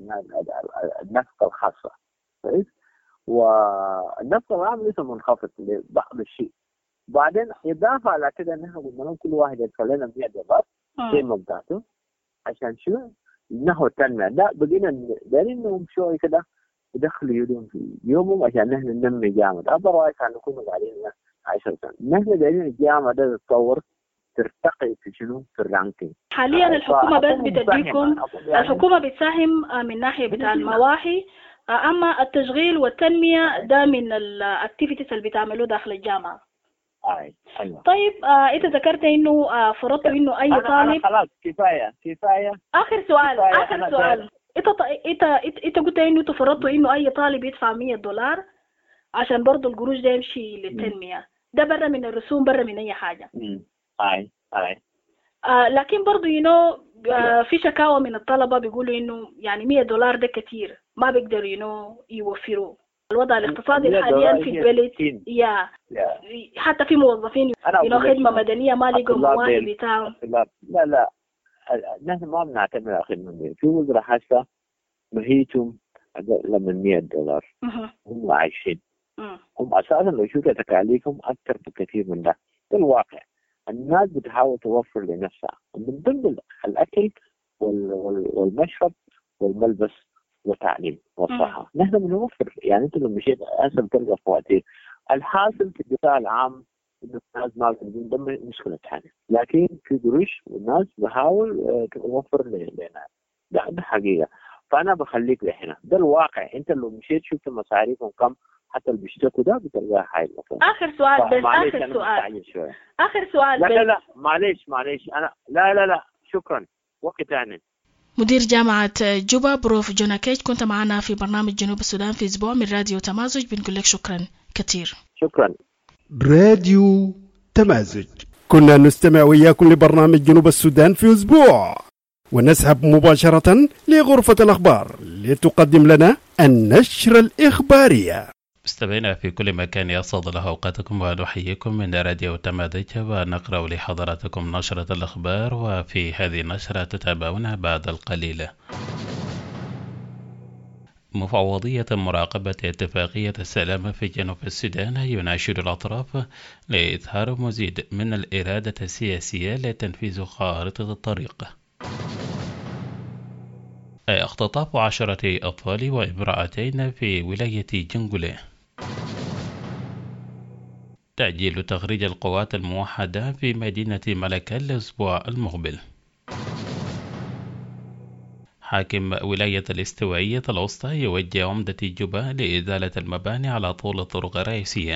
النفقة الخاصة كويس، والنفقة العام لسه منخفض لبعض الشيء. بعدين إضافة على كده نحن قلنا لهم كل واحد يدفع لنا مية دولار قيمة بتاعته عشان شنو؟ نحو التنمية. ده بقينا دايرين لهم شوية كده يدخلوا يدهم في يومهم عشان نحن ننمي جامعة. أبروايز كان نكون قاعدين عشر سنة. نحن دايرين الجامعة ده تتطور ترتقي في شنو؟ في الرانكينج. حاليا الحكومة بس بتديكم، الحكومة بتساهم من ناحية بتاع المواهي، أما التشغيل والتنمية ده من الأكتيفيتيز اللي بتعملوه داخل الجامعة. أي أيوة. طيب آه أنت ذكرت إنه آه فرضتوا إنه أي طالب. خلاص كفاية كفاية. آخر سؤال كفاية. آخر سؤال. أنت أنت أنت قلت إنه تفرضتوا إنه أي طالب يدفع مية دولار عشان برضو القروش ده يمشي للتنمية. ده برا من الرسوم، برا من أي حاجة. امم أي أي. آه لكن برضو ينو آه في شكاوى من الطلبة بيقولوا إنه يعني مية دولار ده كتير، ما بيقدروا ينو يوفروا. الوضع الاقتصادي حاليا في البلد يا حتى في موظفين ينو خدمة مدنية ما لقوا مواهب بتاعهم. لا لا نحن ما بنعتمد على خدمة مدنية. في وزراء حاسة مهيتهم أقل من مية دولار هم عايشين. هم أساسا لو شوفوا تكاليفهم أكثر بكثير من ده. ده الواقع. الناس بتحاول توفر لنفسها من ضمن الأكل والمشرب والملبس والتعليم والصحة. نحن بنوفر، يعني أنت لو مشيت أسف تلقى فواتير. الحاصل في القطاع العام الناس ما بتقدم ده مشكلة ثانية، لكن في قروش والناس بحاول توفر لنا، ده ده حقيقة. فأنا بخليك لهنا، ده الواقع. أنت لو مشيت شفت مصاريفهم كم، حتى اللي بيشتكوا ده بتلقاها حاجة. آخر سؤال بس، آخر سؤال آخر سؤال لا بس. لا لا معليش معليش أنا لا لا لا شكرا، وقت ثاني. مدير جامعة جوبا بروف جونا كيج، كنت معنا في برنامج جنوب السودان في أسبوع من راديو تمازج. بنقول لك شكرا كثير. شكرا. راديو تمازج، كنا نستمع وياكم لبرنامج جنوب السودان في أسبوع، ونسحب مباشرة لغرفة الأخبار لتقدم لنا النشرة الإخبارية. مستمعينا في كل مكان يسعد الله أوقاتكم ونحييكم من راديو تمازج، ونقرأ لحضراتكم نشرة الأخبار، وفي هذه النشرة تتابعونها بعد القليل. مفوضية مراقبة اتفاقية السلام في جنوب السودان يناشد الأطراف لإظهار مزيد من الإرادة السياسية لتنفيذ خارطة الطريق. اختطاف عشرة أطفال وامرأتين في ولاية جنجولة. تأجيل تخريج القوات الموحدة في مدينة ملكا الأسبوع المقبل. حاكم ولاية الاستوائية الوسطى يوجه عمدة جوبا لإزالة المباني على طول الطرق الرئيسية.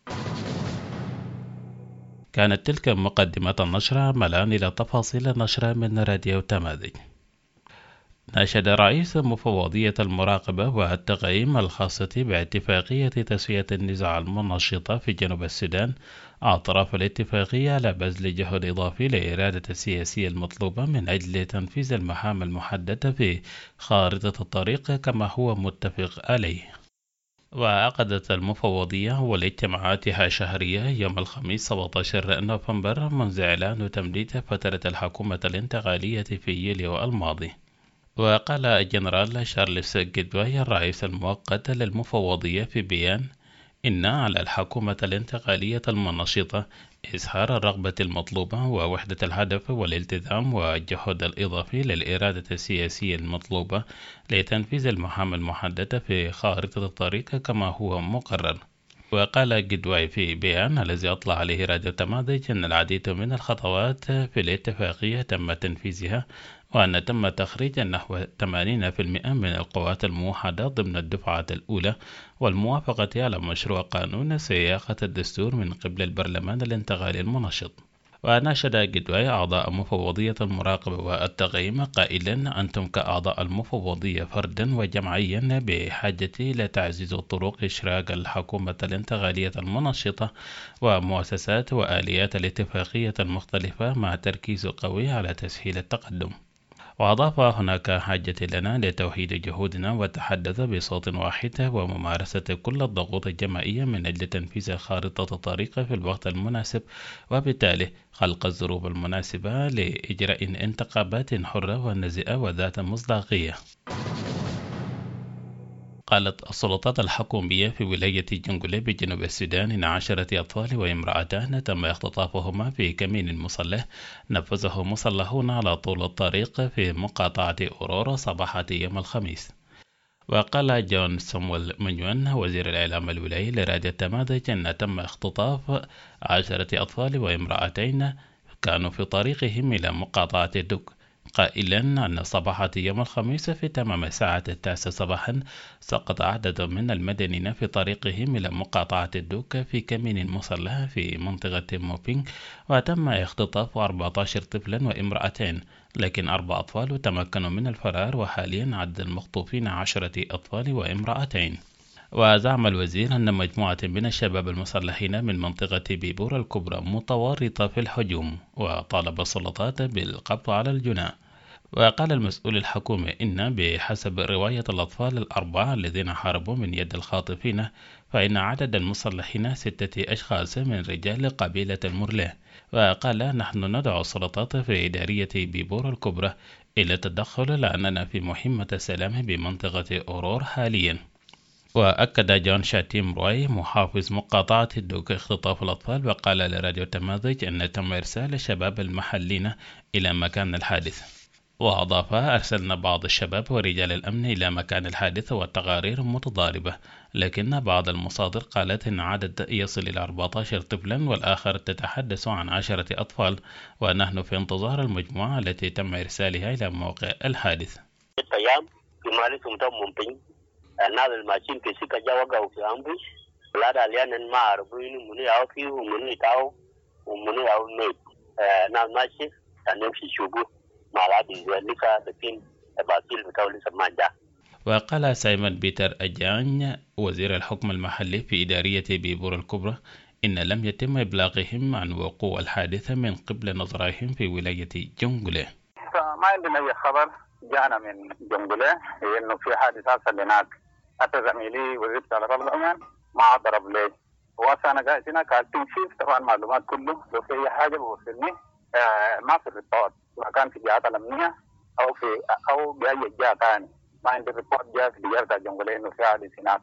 كانت تلك مقدمة النشرة، ملان إلى تفاصيل النشرة من راديو تمازج. ناشد رئيس مفوضية المراقبة والتقييم الخاصة باتفاقية تسوية النزاع المنشطة في جنوب السودان أطراف الاتفاقية على بذل جهد إضافي لإرادة السياسية المطلوبة من أجل تنفيذ المهام المحددة في خارطة الطريق كما هو متفق عليه. وعقدت المفوضية والاجتماعاتها شهرية يوم الخميس سبعة عشر نوفمبر منذ إعلان تمديد فترة الحكومة الانتقالية في يوليو الماضي. وقال الجنرال شارلس جدواي الرئيس المؤقت للمفوضية في بيان إن على الحكومة الانتقالية المنشطة إظهار الرغبة المطلوبة ووحدة الهدف والالتزام والجهد الإضافي للإرادة السياسية المطلوبة لتنفيذ المهام المحددة في خارطة الطريق كما هو مقرر. وقال جدواي في بيان الذي أطلع عليه راديو تمازج أن العديد من الخطوات في الاتفاقية تم تنفيذها، وأن تم تخريج نحو ثمانين بالمئة من القوات الموحدة ضمن الدفعة الأولى، والموافقة على مشروع قانون صياغة الدستور من قبل البرلمان الانتقالي المنشط. وناشد جدواي أعضاء مفوضية المراقبة والتقييم قائلا: أنتم كأعضاء المفوضية فردا وجمعيا بحاجة إلى تعزيز طرق إشراك الحكومة الانتقالية المنشطة ومؤسسات وآليات الاتفاقية المختلفة مع تركيز قوي على تسهيل التقدم. وأضاف: هناك حاجة لنا لتوحيد جهودنا والتحدث بصوت واحد وممارسة كل الضغوط الجماعية من أجل تنفيذ خارطة الطريق في الوقت المناسب، وبالتالي خلق الظروف المناسبة لإجراء انتخابات حرة ونزيهة وذات مصداقية. قالت السلطات الحكومية في ولاية جنجولة بجنوب السودان إن عشرة أطفال وامرأتان تم اختطافهما في كمين مسلح نفذه مسلحون على طول الطريق في مقاطعة أورورا صباحة يوم الخميس. وقال جون سامويل منيون وزير الإعلام الولايي لراديو تمازج أن تم اختطاف عشرة أطفال وامرأتين كانوا في طريقهم إلى مقاطعة دوك، قائلا أن صباحة يوم الخميس في تمام الساعة التاسعة صباحا سقط عدد من المدنيين في طريقهم إلى مقاطعة الدوك في كمين مسلح في منطقة موبينغ، وتم اختطاف أربعة عشر طفلا وامرأتين، لكن أربع أطفال تمكنوا من الفرار، وحاليا عدد المخطوفين عشرة أطفال وامرأتين. وزعم الوزير أن مجموعة من الشباب المسلحين من منطقة بيبور الكبرى متورطة في الهجوم، وطالب السلطات بالقبض على الجناة. وقال المسؤول الحكومي إن بحسب رواية الأطفال الأربعة الذين حاربوا من يد الخاطفين، فإن عدد المسلحين ستة أشخاص من رجال قبيلة المرلاه. وقال: نحن ندعو السلطات في إدارية بيبور الكبرى إلى التدخل لأننا في مهمة سلام بمنطقة أورور حاليا. وأكد جون شاتيم روي محافظ مقاطعة الدوك اختطاف الأطفال، وقال لراديو تمازج أن تم إرسال الشباب المحلين إلى مكان الحادث. وأضاف: أرسلنا بعض الشباب ورجال الأمن إلى مكان الحادث والتقارير متضاربة، لكن بعض المصادر قالت إن عدد يصل إلى أربعة عشر طفلا والآخر تتحدث عن عشرة أطفال، ونحن في انتظار المجموعة التي تم إرسالها إلى موقع الحادث. وقال سايمون بيتر أجاني وزير الحكم المحلي في إدارية بيبور الكبرى إن لم يتم إبلاغهم عن وقوع الحادثة من قبل نظرائهم في ولاية جونغلي. ما عندنا أي خبر جاءنا من جونغلي إنه في حادث حصل هناك. حتى زميلي وزير الأمن ما ضرب لي، وأنا قاعد هنا قاعد تنشيف طبعا معلومات كله، لو في أي حاجة بوصلني آه ما في الريبورت، ما كان في جهات الأمنية أو في أو بأي جهة ثانية، ما عندي ريبورت جاء في ديار جونغلي إنه في حادث هناك.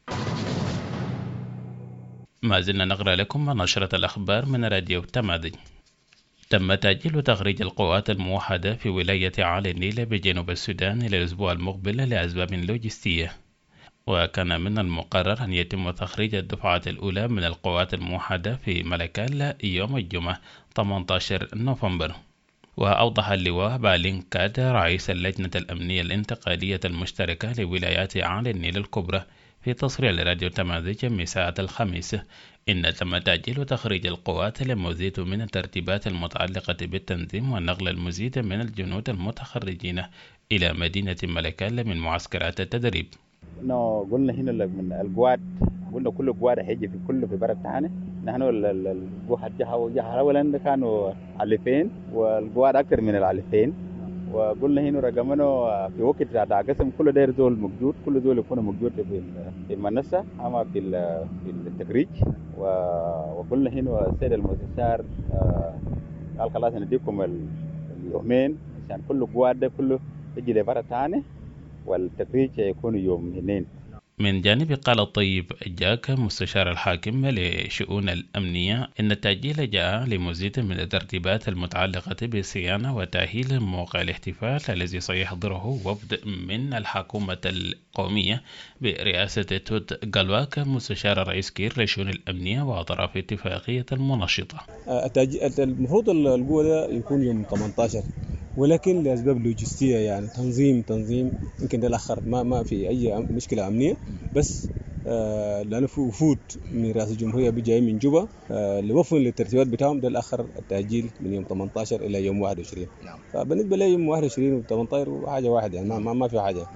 ما زلنا نقرأ لكم نشرة الأخبار من راديو تمادي. تم تأجيل تخريج القوات الموحدة في ولاية عالي النيل بجنوب السودان إلى الأسبوع المقبل لأسباب لوجستية، وكان من المقرر أن يتم تخريج الدفعة الأولى من القوات الموحدة في ملكال يوم الجمعة ثمانية عشر نوفمبر. وأوضح اللواء بالينكاد رئيس اللجنة الأمنية الانتقالية المشتركة لولايات عالي النيل الكبرى في تصريح لراديو تمازيج مساء الخميس إن تم تأجيل تخريج القوات لمزيد من الترتيبات المتعلقة بالتنظيم ونقل المزيد من الجنود المتخرجين إلى مدينة ملكال من معسكرات التدريب. إنه قلنا هنا من القوات، قلنا كل قوات هيجي في كل في بلد تاني. نحن القوات جها جها أولا كانوا ألفين والقوات أكثر من الألفين، وقلنا هنا رقمنا في وقت هذا قسم كل دير دول موجود، كل دول يكونوا موجود في في المنصة أما في في التخريج. وقلنا هنا السيد المستشار قال خلاص نديكم اليومين عشان كل قوات ده كله يجي لبلد تاني، والتخريج يكون يوم اثنين. من جانب قال الطيب جاك مستشار الحاكم لشؤون الأمنية إن التأجيل جاء لمزيد من الترتيبات المتعلقة بصيانة وتأهيل موقع الاحتفال الذي سيحضره وفد من الحكومة القومية برئاسة توت غالواك مستشار الرئيس كير لشؤون الأمنية وأطراف اتفاقية المنشطة. المفروض القوة ده يكون يوم ثمانية عشر، ولكن لأسباب لوجستية يعني تنظيم تنظيم يمكن ده الأخر، ما ما في أي مشكلة أمنية، بس آه لأنه في وفود من رئاسة الجمهورية بيجي من جوبا آه لوفن للترتيبات بتاعهم، ده الأخر التأجيل من يوم ثمانية عشر إلى يوم واحد وعشرين. فبالنسبة لي يوم واحد وعشرين و ثمانية عشر حاجة واحدة يعني ما ما في حاجة.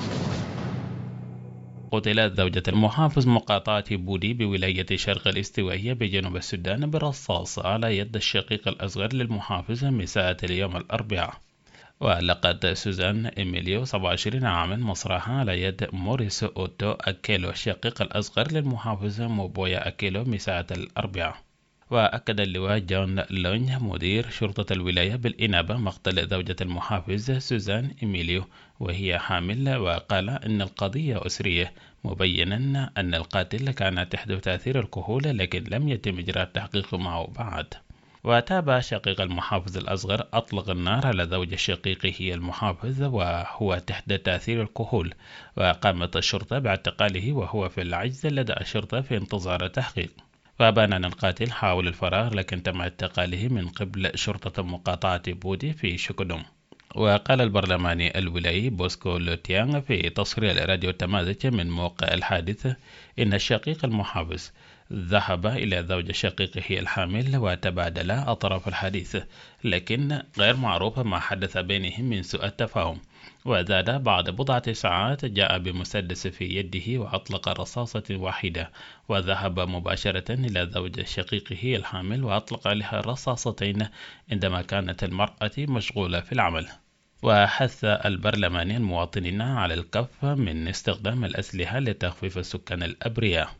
قتلت زوجة المحافظ مقاطعة بودي بولاية شرق الاستوائية بجنوب السودان برصاص على يد الشقيق الأصغر للمحافظ مساء اليوم الأربعاء. ولقد سوزان إيميليو سبعة وعشرين عاما مصرعها على يد موريس أوتو أكيلو الشقيق الأصغر للمحافظ موبويا أكيلو مساء الأربعاء. وأكد اللواء جون لونج مدير شرطة الولاية بالإنابة مقتل زوجة المحافظ سوزان إيميليو وهي حامل، وقال إن القضية أسرية، مبينا أن القاتل كان تحت تأثير الكحول لكن لم يتم إجراء التحقيق معه بعد. وتابع شقيق المحافظ الأصغر أطلق النار على زوج شقيقه المحافظ وهو تحت تأثير الكحول، وقامت الشرطة باعتقاله وهو في العجز لدى الشرطة في انتظار التحقيق. وأبان أن القاتل حاول الفرار لكن تم اعتقاله من قبل شرطة مقاطعة بودي في شكدوم. وقال البرلماني الولايي بوسكو لوتيانغ في تصريح لراديو تمازيج من موقع الحادث إن الشقيق المحافظ ذهب إلى زوج شقيقه الحامل وتبادلا أطراف الحديث، لكن غير معروف ما حدث بينهم من سوء التفاهم. وزاد بعد بضعة ساعات جاء بمسدس في يده وأطلق رصاصة واحدة، وذهب مباشرة إلى زوج شقيقه الحامل وأطلق لها رصاصتين عندما كانت المرأة مشغولة في العمل. وحث البرلماني المواطنين على الكف من استخدام الأسلحة لتخفيف السكان الأبرياء.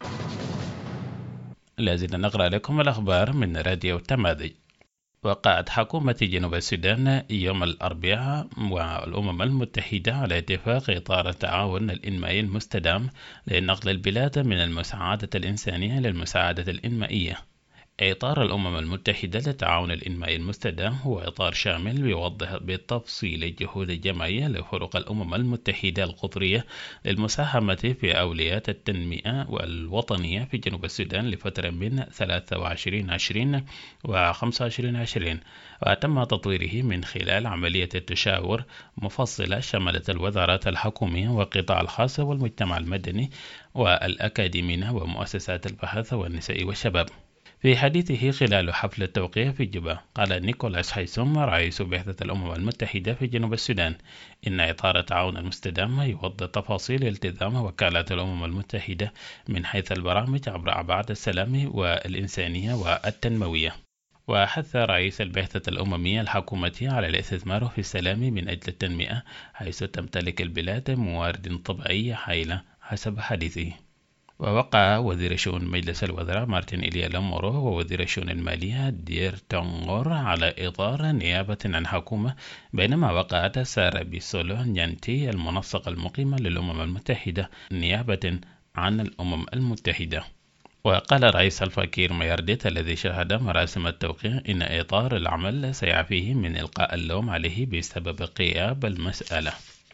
لازلنا نقرأ لكم الأخبار من راديو تمازيج. وقعت حكومة جنوب السودان يوم الأربعاء والأمم المتحدة على اتفاق إطار التعاون الإنمائي المستدام لنقل البلاد من المساعدة الإنسانية للمساعدة الإنمائية. إطار الأمم المتحدة للتعاون الإنمائي المستدام هو إطار شامل بيوضح بالتفصيل الجهود الجماعية لفرق الأمم المتحدة القطرية للمساهمة في أولويات التنمية والوطنية في جنوب السودان لفترة من ثلاثة وعشرين عشرين و خمسة وعشرين عشرين، وتم تطويره من خلال عملية التشاور مفصلة شملت الوزارات الحكومية والقطاع الخاص والمجتمع المدني والأكاديميين ومؤسسات البحث والنساء والشباب. في حديثه خلال حفل التوقيع في جوبا، قال نيكولاس هيسوم رئيس بعثة الأمم المتحدة في جنوب السودان إن إطار التعاون المستدام يوضح تفاصيل التزام وكالات الأمم المتحدة من حيث البرامج عبر أبعاد السلام والإنسانية والتنموية. وحث رئيس البعثة الأممية الحكومية على الاستثمار في السلام من أجل التنمية، حيث تمتلك البلاد موارد طبيعية هائلة حسب حديثه. ووقع وزير شؤون مجلس الوزراء مارتن إليا لامورو ووزير الشؤون المالية دير تونغور على إطار نيابة عن حكومة، بينما وقعت سارة بيسولو نيانتي المنسق المقيمة للأمم المتحدة نيابة عن الأمم المتحدة. وقال رئيس الفكير ميارديت الذي شهد مراسم التوقيع إن إطار العمل سيعفيه من إلقاء اللوم عليه بسبب غياب المسألة.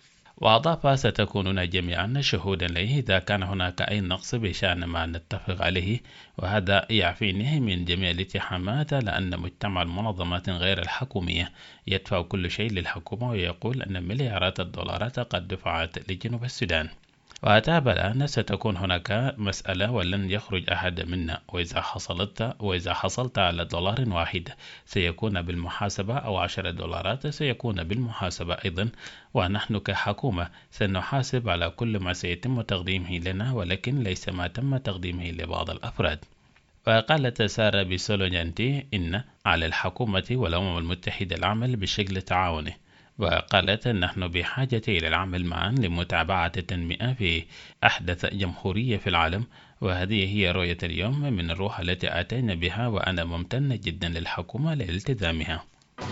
وأضاف ستكونون جميعا شهودا له إذا كان هناك أي نقص بشأن ما نتفق عليه، وهذا يعفيني من جميع الاتهامات، لأن مجتمع المنظمات غير الحكومية يدفع كل شيء للحكومة ويقول أن مليارات الدولارات قد دفعت لجنوب السودان. وأتاب الآن ستكون هناك مسألة ولن يخرج أحد منا، وإذا حصلت وإذا حصلت على دولار واحد سيكون بالمحاسبة، أو عشرة دولارات سيكون بالمحاسبة أيضا، ونحن كحكومة سنحاسب على كل ما سيتم تقديمه لنا، ولكن ليس ما تم تقديمه لبعض الأفراد. وقالت سارة بيسولونيانتي إن على الحكومة والأمم المتحدة العمل بشكل تعاوني، وقالت نحن بحاجة إلى العمل معا لمتابعة التنمية في أحدث جمهورية في العالم، وهذه هي رؤية اليوم من الروح التي أتينا بها، وأنا ممتن جدا للحكومة لالتزامها.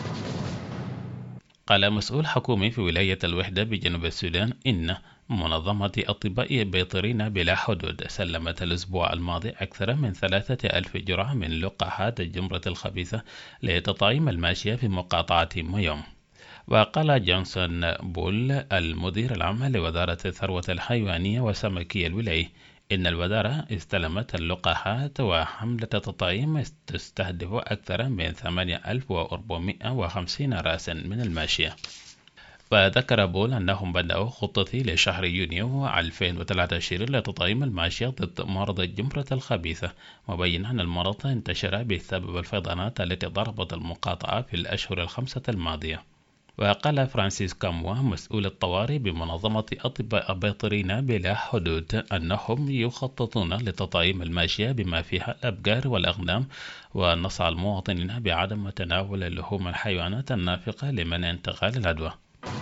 قال مسؤول حكومي في ولاية الوحدة بجنوب السودان إن منظمة أطباء بيطرين بلا حدود سلمت الأسبوع الماضي أكثر من ثلاثة ألف جرعة من لقاحات الجمرة الخبيثة لتطعيم الماشية في مقاطعة ميوم. وقال جونسون بول المدير العام لوزارة الثروة الحيوانية والسمكية الولاية إن الوزارة استلمت اللقاحات وحملة تطعيم تستهدف أكثر من ثمانية آلاف وأربعمائة وخمسين رأسا من الماشية. وذكر بول أنهم بدأوا خطة لشهر يونيو ألفين وثلاثة عشر لتطعيم الماشية ضد مرض الجمرة الخبيثة، مبينا أن المرض انتشر بسبب الفيضانات التي ضربت المقاطعة في الأشهر الخمسة الماضية. وقال فرانسيس كاموا مسؤول الطوارئ بمنظمة أطباء بيطرين بلا حدود أنهم يخططون لتطعيم الماشية بما فيها الأبقار والأغنام، ونصح المواطنين بعدم تناول لحوم الحيوانات النافقة لمنع انتقال العدوى.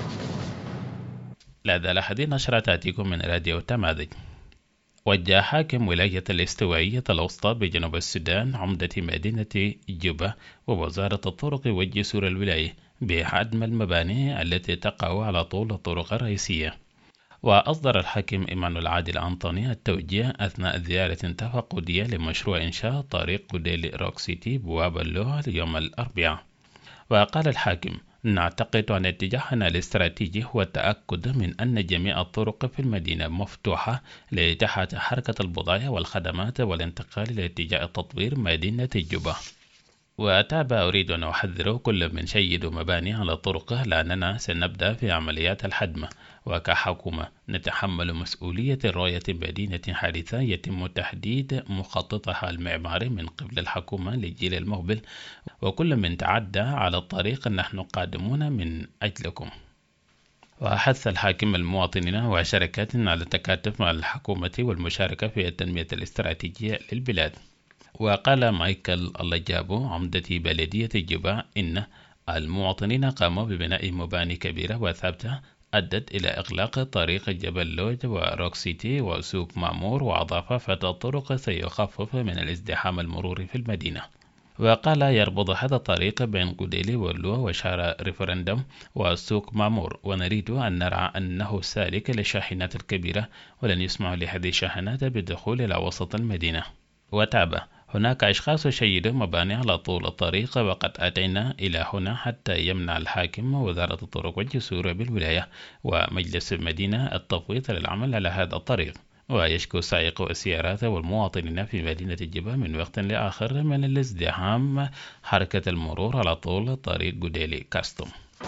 لهذا الحديث نشرة تأتيكم من راديو تماذج. وجه حاكم ولاية الاستوائية الوسطى بجنوب السودان عمدة مدينة جوبا ووزارة الطرق والجسور الولاية بهدم المباني التي تقع على طول الطرق الرئيسية. وأصدر الحاكم إيمانويل عادل أنطوني التوجيه أثناء زيارة تفقدية لمشروع إنشاء طريق قديل روك سيتي بواب اللوح يوم الأربعاء. وقال الحاكم نعتقد أن اتجاهنا الاستراتيجي هو التأكد من أن جميع الطرق في المدينة مفتوحة لإتاحة حركة البضائع والخدمات والانتقال لاتجاه تطوير مدينة جوبا. وأتابع أريد أن أحذر كل من شيد مباني على الطرق، لأننا سنبدأ في عمليات الحدم، وكحكومة نتحمل مسؤولية رؤية مدينة حديثة يتم تحديد مخططها المعماري من قبل الحكومة للجيل المقبل، وكل من تعدى على الطريق نحن قادمون من أجلكم. وحث الحاكم المواطنين وشركات على التكاتف مع الحكومة والمشاركة في التنمية الاستراتيجية للبلاد. وقال مايكل اللجابو عمدة بلدية جوبا إن المواطنين قاموا ببناء مباني كبيرة وثابتة أدت إلى إغلاق طريق جبل لوج وروك سيتي وسوق مامور، وأضاف فتح الطرق سيخفف من الازدحام المروري في المدينة. وقال يربط هذا الطريق بين قديلي واللو وشارع ريفرندوم وسوق مامور، ونريد أن نرى أنه سالك للشاحنات الكبيرة ولن يسمح لهذه الشاحنات بالدخول إلى وسط المدينة. وتابع هناك أشخاص يشيدون مباني على طول الطريق، وقد أتينا إلى هنا حتى يمنع الحاكم ووزارة الطرق والجسور بالولاية ومجلس المدينة التفويض للعمل على هذا الطريق. ويشكو سائقو السيارات والمواطنين في مدينة جوبا من وقت لآخر من الازدحام حركة المرور على طول طريق جوديلي كاستوم.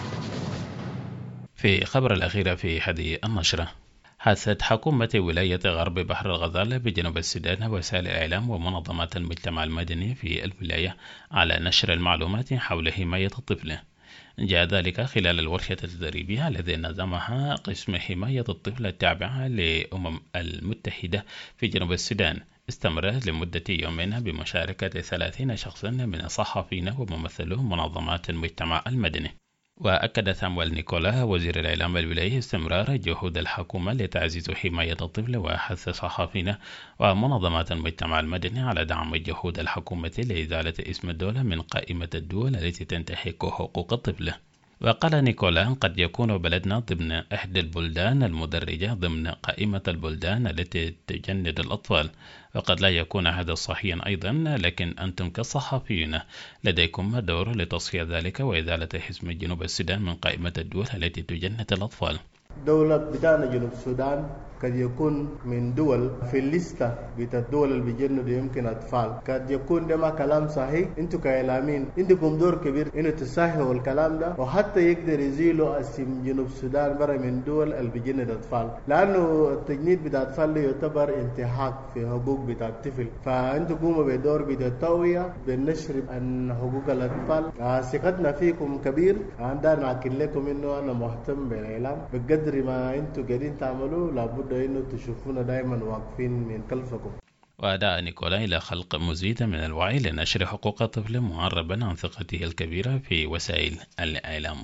في خبر الأخير في هذه النشرة، حثت حكومة ولاية غرب بحر الغزال بجنوب السودان وسائل الإعلام ومنظمات المجتمع المدني في الولاية على نشر المعلومات حول حماية الطفل. جاء ذلك خلال الورشة التدريبية التي نظمها قسم حماية الطفل التابع للأمم المتحدة في جنوب السودان، استمرت لمدة يومين بمشاركة ثلاثين شخصا من الصحفيين وممثلو منظمات المجتمع المدني. وأكد سامويل نيكولا وزير الإعلام الولاية استمرار جهود الحكومة لتعزيز حماية الطفل وحث الصحفيين ومنظمات المجتمع المدني على دعم جهود الحكومة لإزالة اسم الدولة من قائمة الدول التي تنتهك حقوق الطفل. وقال نيكولا قد يكون بلدنا ضمن إحدى البلدان المدرجة ضمن قائمة البلدان التي تجند الأطفال، وقد لا يكون هذا صحيحا أيضا، لكن أنتم كصحفيين لديكم دور لتصحيح ذلك وإزالة اسم جنوب السودان من قائمة الدول التي تجند الأطفال. دولة بتاعنا جنوب السودان قد يكون من دول في الليستة بتاع الدول اللي بيجندوا يمكن أطفال، قد يكون ده ما كلام صحيح. انتوا كإعلاميين عندكم دور كبير انه تصححوا الكلام ده، وحتى يقدر يزيلوا اسم جنوب السودان برا من دول اللي بيجند أطفال، لأنه التجنيد بتاع الأطفال يعتبر انتهاك في حقوق بتاع الطفل. فانتوا قوموا بدور بتاع التوعية بالنشر عن حقوق الأطفال. ثقتنا فيكم كبير، عندنا نأكد لكم انه انا مهتم بالإعلام بقدر ما انتوا قاعدين تعملوا، لابد انه تشوفونا دائما واقفين من خلفكم. وأدعى نيكولا إلى خلق مزيد من الوعي لنشر حقوق الطفل معربا عن ثقته الكبيرة في وسائل الإعلام.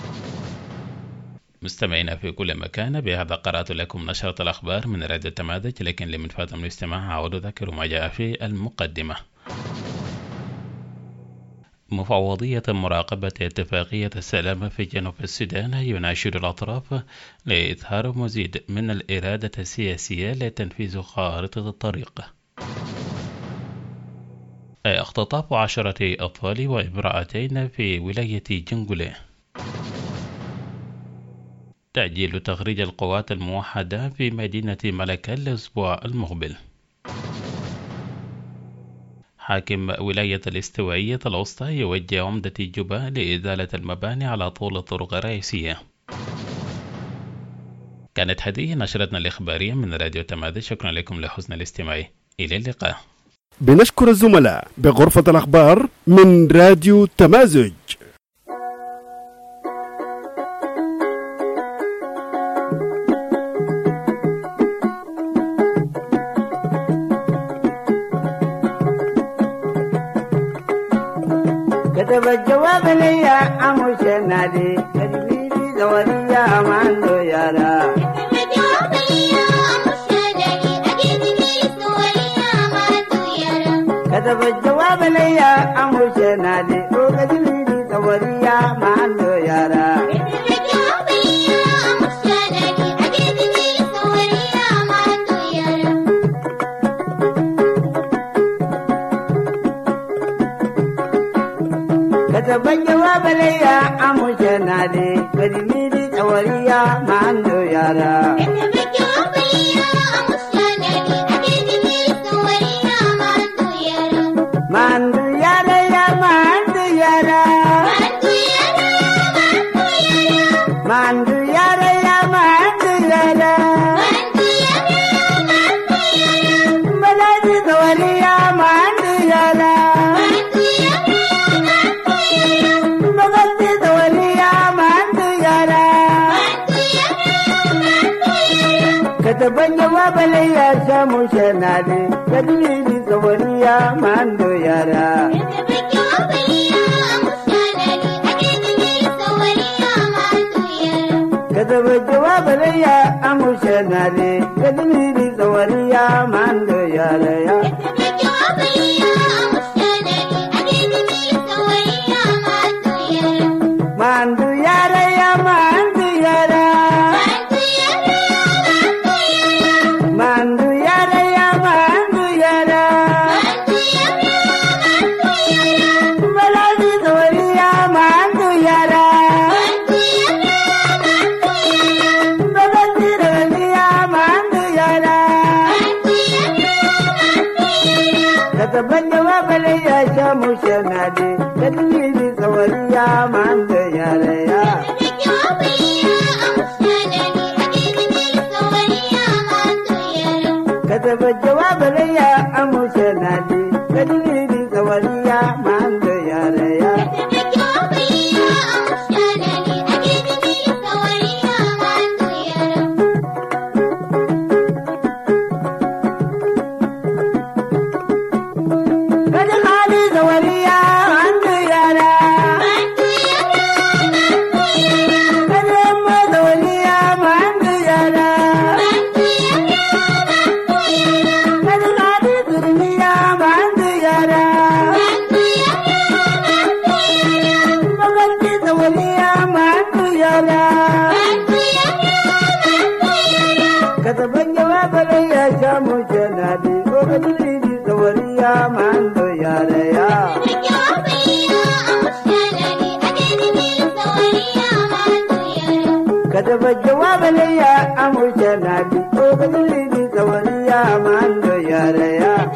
مستمعينا في كل مكان، بهذا قرأت لكم نشرة الأخبار من راديو التماذج، لكن لمن فات من الاستماع أعود أذكر ما جاء في المقدمة. مفوضية مراقبة اتفاقية السلام في جنوب السودان يناشد الأطراف لإظهار مزيد من الإرادة السياسية لتنفيذ خارطة الطريق. اختطاف عشرة أطفال وامرأتين في ولاية جنجولة. تأجيل تخريج القوات الموحدة في مدينة ملكا الأسبوع المقبل. حاكم ولاية الاستوائية الوسطى يوجه عمدة جوبا لإزالة المباني على طول الطرق الرئيسية. كانت هذه نشرتنا الإخبارية من راديو تماذج، شكرا لكم لحسن الاستماع، إلى اللقاء. بنشكر الزملاء بغرفة الأخبار من راديو تمازج. كتب الجواب لي عموش النادي تجميلي زورية ماندو يارا. كتب الجواب لي عموش النادي تجميلي زورية ماندو يارا. كتب الجواب لي عموش النادي تجميلي زورية ماندو يارا. كتب الجواب لي عموش النادي تجميلي زورية ماندو يارا. كتب الجواب لي عموش النادي تجميلي زورية ماندو يارا. ماندو يارا يا ماندو يارا. ماندو يارا يا ماندو يارا. بلادي زورية ماندو يارا. كتب الجواب لي شاموش النادي تجميلي زورية ماندو يارا. كتب الجواب لي شاموش النادي تجميلي زورية ماندو يارا. كتب الجواب لي شاموش النادي تجميلي زورية ماندو يارا. كتب الجواب لي شاموش النادي تجميلي زورية ماندو يارا. ماندو يارا يا ماندو يارا. ماندو يارا يا ماندو يارا. كتبن جواب لي شاموش نادي تدليلي سوريا ما عند يا ريا كتب الجواب لي أموش نادي تدليلي سوريا ما عند يا ريا كتبن جواب لي شاموش نادي وقدلي سوريا ما عنده يا ريا كتب الجواب لي أموش نادي وقدلي سوريا ما عنده يا ريا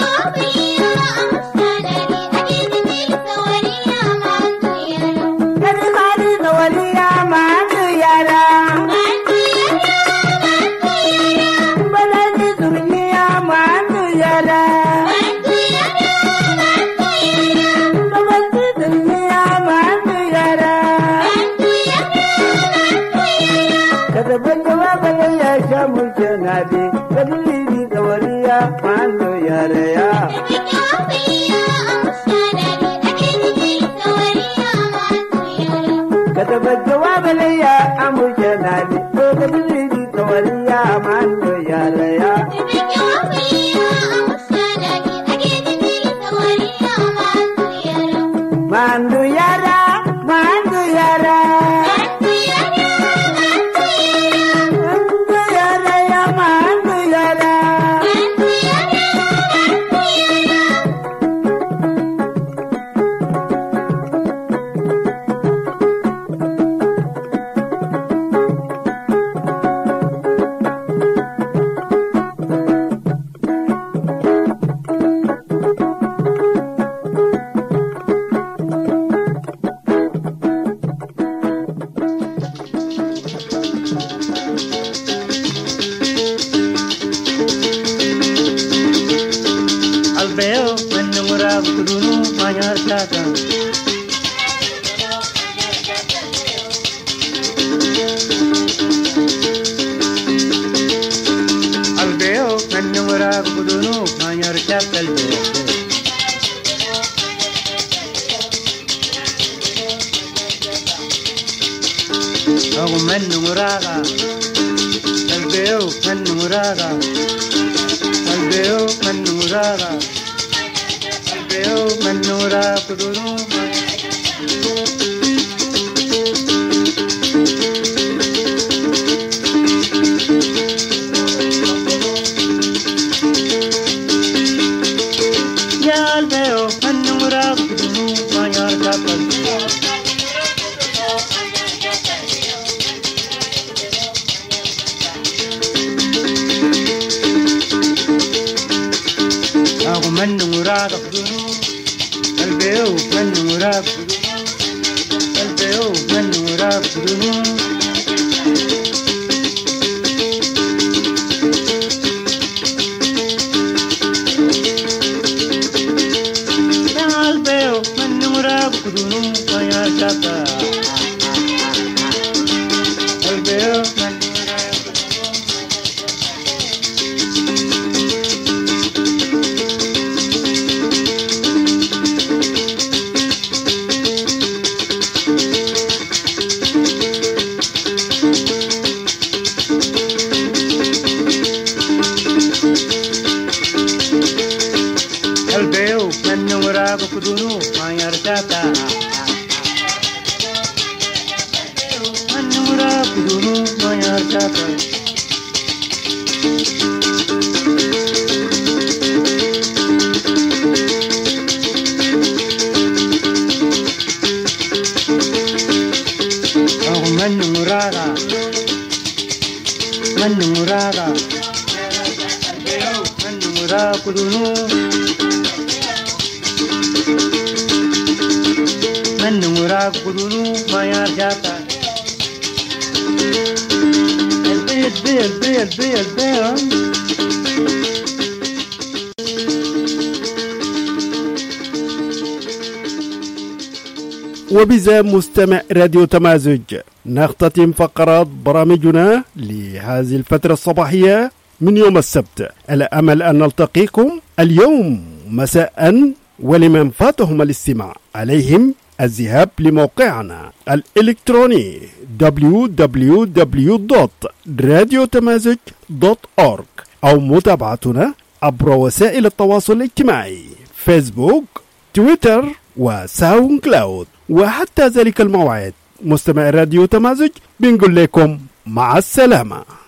نادي تدليلي سوريا ما عنده يا ريا كتب الجواب لي أموش نادي تدليلي سوريا ما عنده يا ريا ما عنده يا ريا ما عنده يا ريا من نمرا قدرو ما يرجعتا البيت بيت بيت بيت بيت وبذا مستمع راديو تمازج نختتم فقرات برامجنا لهذه الفترة الصباحية من يوم السبت، على أمل أن نلتقيكم اليوم مساء، ولمن فاتهم الاستماع عليهم الذهاب لموقعنا الإلكتروني دبليو دبليو دبليو دوت راديو تمازج دوت أورج أو متابعتنا عبر وسائل التواصل الاجتماعي فيسبوك، تويتر وساوند كلاود. وحتى ذلك الموعد مستمع راديو تمازج بنقول لكم مع السلامة.